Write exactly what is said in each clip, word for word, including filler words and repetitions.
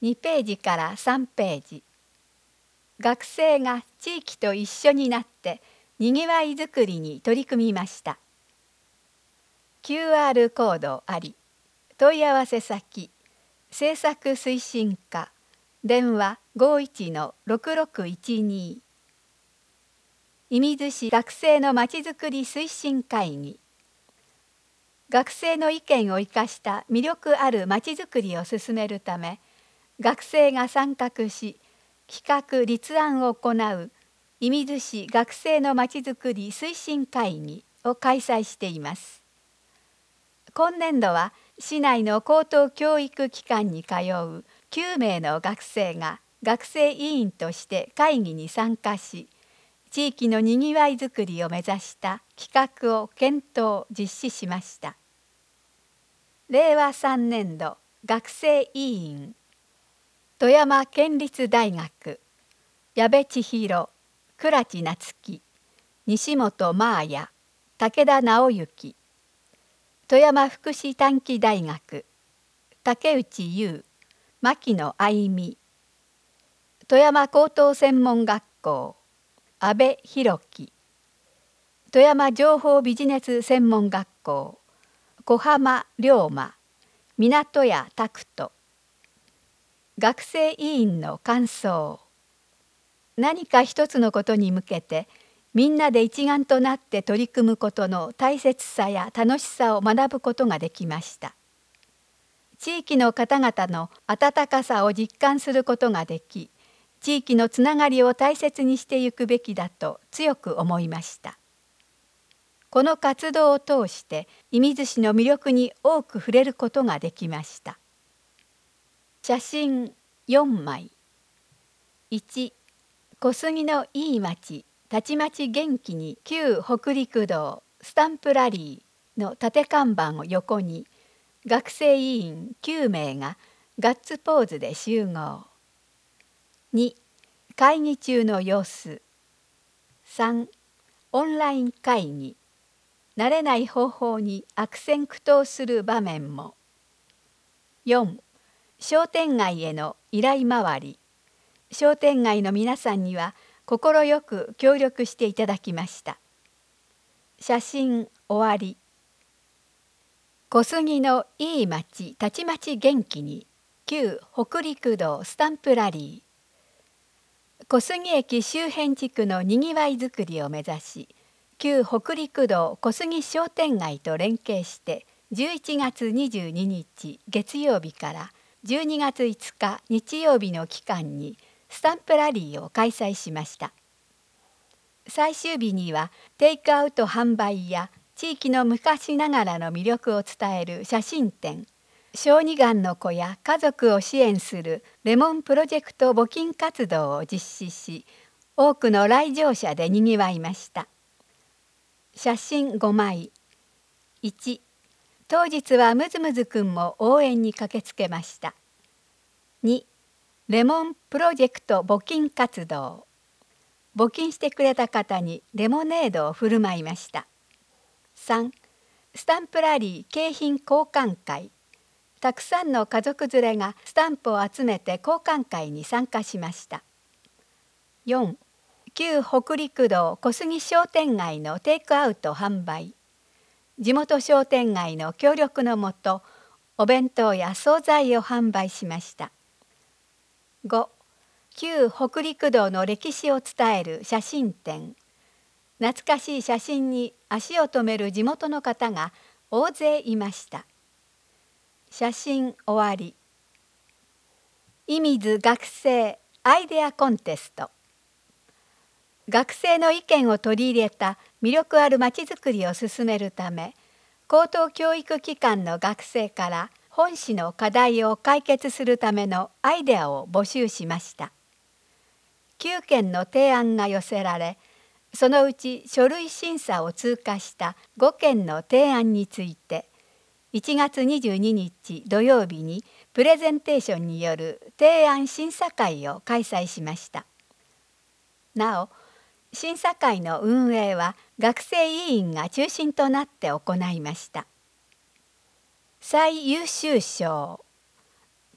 にページからさんページ。学生が地域と一緒になってにぎわいづくりに取り組みました。キューアール コードあり、問い合わせ先、政策推進課、電話 ごいちのろくろくいちに。射水市学生のまちづくり推進会議。学生の意見を生かした魅力あるまちづくりを進めるため、学生が参画し、企画立案を行う射水市学生のまちづくり推進会議を開催しています。今年度は市内の高等教育機関に通うきゅうめいの学生が学生委員として会議に参加し、地域のにぎわいづくりを目指した企画を検討・実施しました。れいわさんねんど学生委員、富山県立大学、矢部千尋、倉地夏樹、西本真綾、武田直之。富山福祉短期大学、竹内優、牧野愛美。富山高等専門学校、阿部弘樹。富山情報ビジネス専門学校、小浜龍馬、港谷拓人。学生委員の感想。何か一つのことに向けてみんなで一丸となって取り組むことの大切さや楽しさを学ぶことができました。地域の方々の温かさを実感することができ、地域のつながりを大切にしていくべきだと強く思いました。この活動を通して射水市の魅力に多く触れることができました。写真よんまい。いち、小杉のいい町、たちまち元気に旧北陸道スタンプラリーの立て看板を横に、学生委員きゅうめいがガッツポーズで集合。に、会議中の様子。さん、オンライン会議。慣れない方法に悪戦苦闘する場面も。よん、商店街への依頼回り。商店街の皆さんには心よく協力していただきました。写真終わり。小杉のいい町たちまち元気に旧北陸道スタンプラリー。小杉駅周辺地区のにぎわいづくりを目指し、旧北陸道小杉商店街と連携してじゅういちがつにじゅうににち月曜日からじゅうにがついつか日曜日の期間にスタンプラリーを開催しました。最終日にはテイクアウト販売や地域の昔ながらの魅力を伝える写真展、小児がんの子や家族を支援するレモンプロジェクト募金活動を実施し、多くの来場者でにぎわいました。写真ごまい。いち、当日はむずむずくんも応援に駆けつけました。に、レモンプロジェクト募金活動。募金してくれた方にレモネードを振る舞いました。さん、スタンプラリー景品交換会。たくさんの家族連れがスタンプを集めて交換会に参加しました。よん、旧北陸道小杉商店街のテイクアウト販売。地元商店街の協力のもと、お弁当や惣菜を販売しました。ご、旧北陸道の歴史を伝える写真展。懐かしい写真に足を止める地元の方が大勢いました。写真終わり。射水学生アイデアコンテスト。学生の意見を取り入れた魅力あるまちづくりを進めるため、高等教育機関の学生から本市の課題を解決するためのアイデアを募集しました。きゅうけんの提案が寄せられ、そのうち書類審査を通過したごけんの提案について、いちがつにじゅうににち土曜日にプレゼンテーションによる提案審査会を開催しました。なお、審査会の運営は学生委員が中心となって行いました。最優秀賞。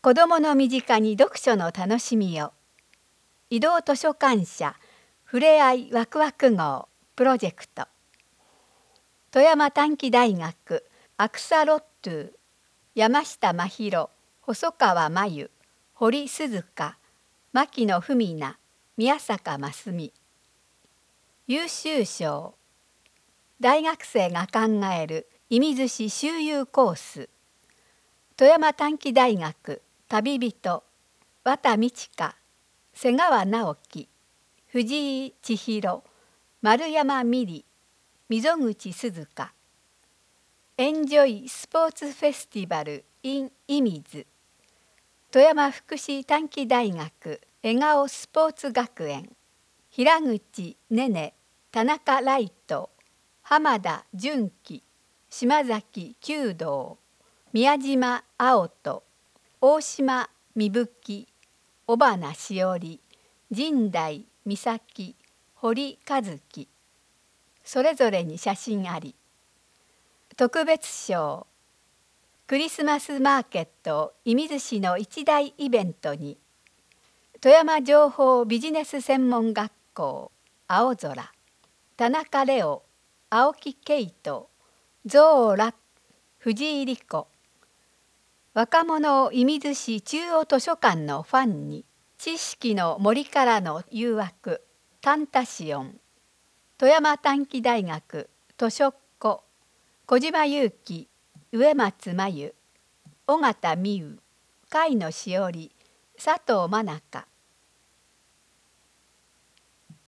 子どもの身近に読書の楽しみを。移動図書館社ふれあいワクワク号プロジェクト。富山短期大学アクサロットゥ山下真弘細川真由堀鈴香牧野文奈宮坂真澄。優秀賞大学生が考える射水市周遊コース。富山短期大学旅人綿道香瀬川直樹藤井千尋丸山美里溝口鈴香。エンジョイスポーツフェスティバル in 射水。富山福祉短期大学笑顔スポーツ学園。平口ねね田中ライト浜田純喜島崎弓道宮島青人大島美吹尾花しおり神代美咲堀和樹。それぞれに写真あり。特別賞クリスマスマーケット射水市の一大イベントに富山情報ビジネス専門学校青空田中レオ青木圭人ゾーラ藤井莉子。若者射水市中央図書館のファンに知識の森からの誘惑タンタシオン。富山短期大学図書庫小島祐希植松真由尾形美優甲斐野しおり佐藤真中